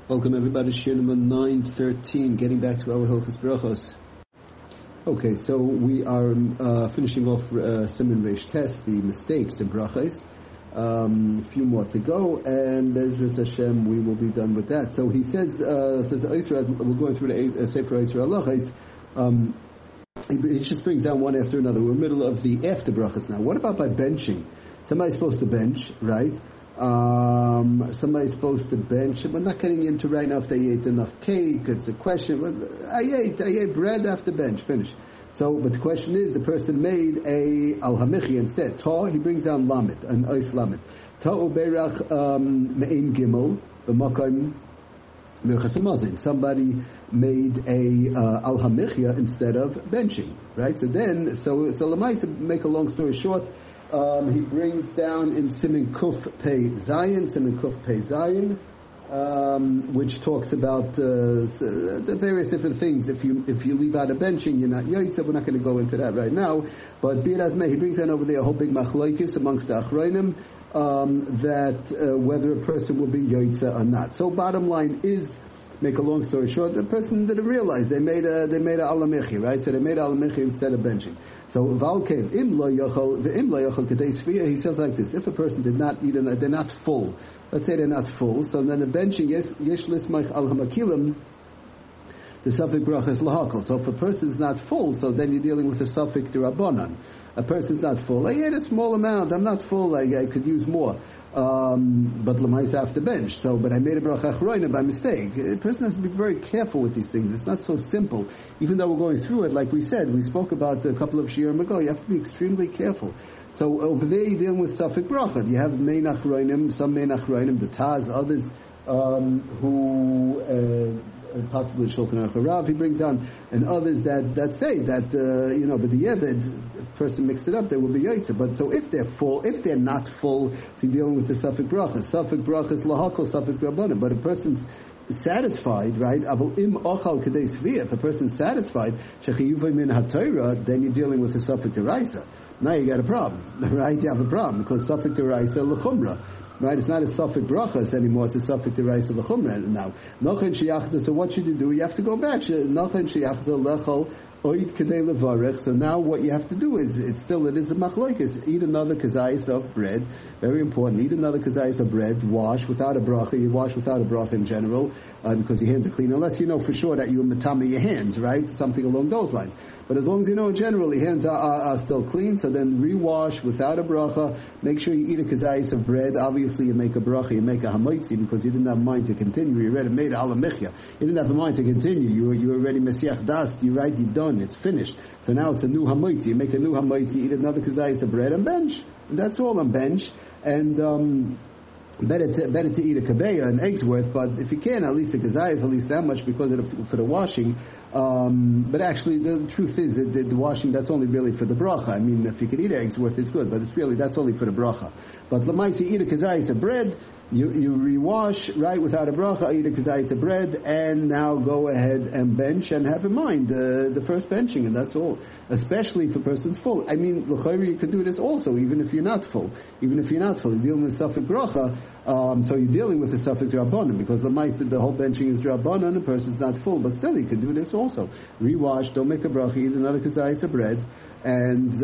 Welcome everybody, Shir number 913, getting back to our Hilchos Brachos. Okay, so we are finishing off Siman Reish Tes, the mistakes in Brachos. A few more to go, and Bezras Hashem, we will be done with that. So he says Israel, we're going through the Sefer Israel Halachos. He just brings down one after another. We're in the middle of the after Brachos now. What about by benching? Somebody's supposed to bench, right? Somebody's supposed to bench. We're not getting into right now if they ate enough cake. It's a question. I ate bread after bench. Finish. So, but the question is, the person made a al hamichi instead. Ta, he brings down lamed, an ois lamed. Ta uberach me'im gimel b'makom mirchas hamazon. Somebody made a al hamichya instead of benching, right? So Lamaisa, make a long story short. He brings down in Siman Kuf Pei Zayin, which talks about the various different things. If you leave out a benching, you're not yoitza. We're not going to go into that right now. But Bir Azmeh, he brings down over there a whole big machlokes amongst the achronim that whether a person will be yoitza or not. So bottom line is, make a long story short, the person didn't realize they made a alamichi, right? So they made alamichi instead of benching. So Valkev im lo yochel kadei sviya. He says like this: if a person did not eat, they're not full. Let's say they're not full. So then the benching is yesh lismach al hamakilim. The suffix bracha is lahakol. So if a person's not full, so then you're dealing with the suffix derabanan. A person's not full. I ate a small amount. I'm not full. I could use more. But Lamaisa have to bench. So, but I made a bracha achroina by mistake. A person has to be very careful with these things. It's not so simple. Even though we're going through it, like we said, we spoke about a couple of shiurim ago. You have to be extremely careful. So over there, you're dealing with suffix bracha. You have mein achroinim, some mein achroinim, the Taz, others who possibly Shulchan Aruch Harav he brings down, and others that say that but the Yeved person mixed it up, they will be yaitza. But so if they're full, if they're not full, so you're dealing with the suffix bracha. Suffix bracha is lahakol, suffix rabbanim. But a person's satisfied, right? Avol im ochal kadei svia. If a person's satisfied, shechiyuvay min haTorah, then you're dealing with the suffix deraisa. Now you got a problem, right? You have a problem because suffix deraisa l'chumra. Right, it's not a suffix brachas anymore. It's a suffix deraisa l'chumra now. Nochen sheyachza. So what should you do? You have to go back. Nochen sheyachza lechol oid kadei levarech. So now what you have to do is it is a machlokes. Eat another kazayis of bread. Very important. Eat another kazayis of bread. Wash without a bracha. You wash without a bracha in general because your hands are clean. Unless you know for sure that you're matama your hands, right? Something along those lines. But as long as you know in general your hands are still clean, so then rewash without a bracha. Make sure you eat a kazayis of bread. Obviously you make a bracha, you make a hamaitzi because you didn't have mind to continue. You already made alamichya. You didn't have a mind to continue. You already mesiach das. You're right. You're done. It's finished. So now it's a new hamaitzi. You make a new hamaitzi, eat another kazayis of bread and bench. And that's all on bench. And better to eat a kabeya, an egg's worth, but if you can, at least a kazayis, at least that much because for the washing. But actually, the truth is that the washing, that's only really for the bracha. I mean, if you could eat eggs worth, it's good, but that's only for the bracha. But lamaisi, eat a kazayis of bread, you rewash, right, without a bracha, eat a kazayis of bread, and now go ahead and bench, and have in mind the first benching, and that's all. Especially if a person's full. I mean, l'chayri, you could do this also, even if you're not full. You're dealing with suffix bracha, so you're dealing with the suffix rabbanan, because the whole benching is rabbanan, the person's not full, but still you could do this also. Rewash, don't make a bracha, eat another kazayis of bread, and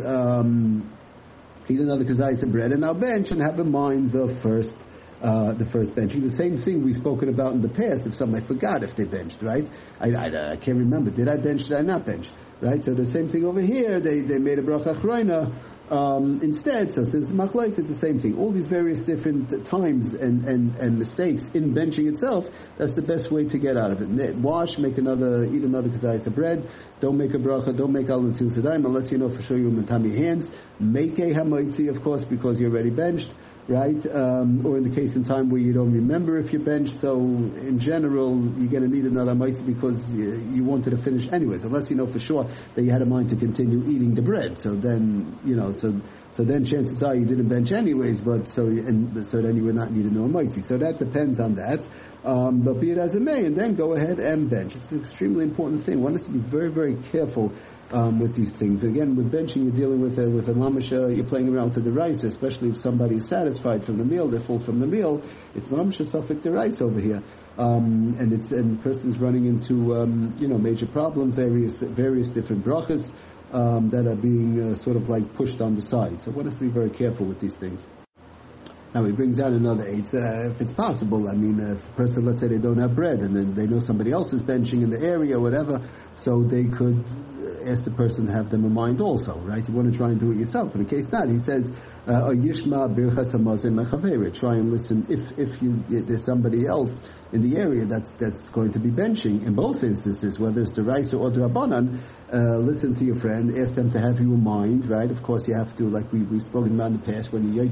eat another kazayis of bread, and now bench, and have in mind the first benching. The same thing we've spoken about in the past, if somebody forgot if they benched, right? I can't remember, did I bench, did I not bench? Right, so the same thing over here. They made a bracha achroina instead. So since machlok is the same thing, all these various different times and mistakes in benching itself. That's the best way to get out of it. Wash, eat another kazayis of bread. Don't make a bracha. Don't make al natil sedaim unless you know for sure you're matami hands. Make a hamaitzi, of course, because you're already benched. Right? Or in the case in time where you don't remember if you benched, so in general, you're going to need another mitzvah because you wanted to finish anyways, unless you know for sure that you had a mind to continue eating the bread. So then, so then chances are you didn't bench anyways, but so then you would not need a no mitzvah. So that depends on that. But be it as it may, and then go ahead and bench. It's an extremely important thing. One has to be very, very careful with these things. Again, with benching, you're dealing with a mamash, you're playing around with the rice, especially if somebody is satisfied from the meal, they're full from the meal. It's mamash suffix the rice over here, and the person's running into major problem, various different brachas that are being sort of like pushed on the side. So one has to be very careful with these things. Now he brings out another eight. If it's possible, I mean, if a person, let's say they don't have bread, and then they know somebody else is benching in the area, or whatever, so they could ask the person to have them in mind also, right? You want to try and do it yourself, but in case not, he says, Yishma birchas hamazon mechavera. Try and listen if there's somebody else in the area that's going to be benching. In both instances, whether it's the Raisa or the Rabbanan, listen to your friend, ask them to have you in mind, right? Of course, you have to, like we've spoken about in the past, when you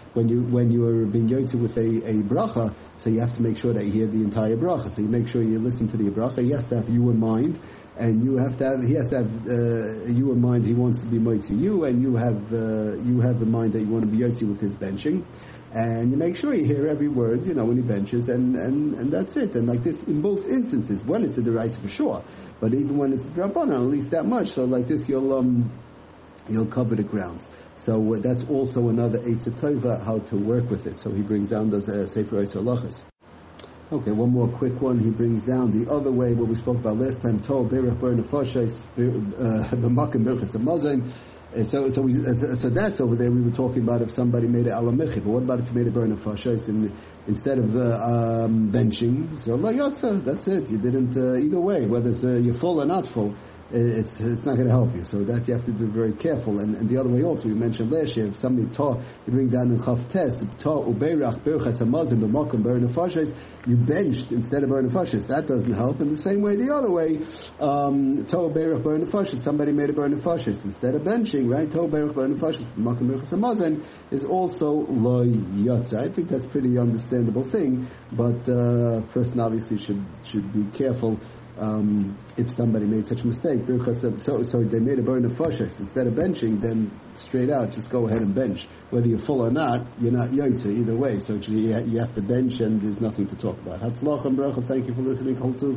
are being yotze with a bracha, so you have to make sure that you hear the entire bracha. So you make sure you listen to the bracha. He has to have you in mind, and he has to have you in mind. He wants to be moitzi you, and you have in mind that you want to be yotze with his benching, and you make sure you hear every word, when he benches, and that's it. And like this in both instances, when it's a deraisa for sure, but even when it's a drabanan, at least that much. So like this, you'll cover the grounds. So that's also another Eitzah Tova, how to work with it. So he brings down those Sefer Eitzah Halachos. Okay, one more quick one. He brings down the other way, what we spoke about last time. Tov Berach Bar Nefashos B'Makom Birchas Hamazon. So that's over there. We were talking about if somebody made an alamichi, but what about if you made a Bar Nefashos instead of benching? So la yotza, that's it. You didn't either way, whether it's you're full or not full. It's not going to help you. So that you have to be very careful. And the other way also, we mentioned last year, if somebody he brings down in Chav Tes, ubeirach birchas hamazon b'makom bar nefashos, you benched instead of bar nefashos. That doesn't help. In the same way, the other way, ubeirach bar nefashos, somebody made a bar nefashos instead of benching, right? Ubeirach bar nefashos b'makom birchas hamazon is also lo yotza. I think that's a pretty understandable thing, but person obviously should be careful. If somebody made such a mistake, so they made a bar nefashos instead of benching, then straight out, just go ahead and bench. Whether you're full or not, you're not yotze either way. So you have to bench, and there's nothing to talk about. Hatzlach and bracha. Thank you for listening.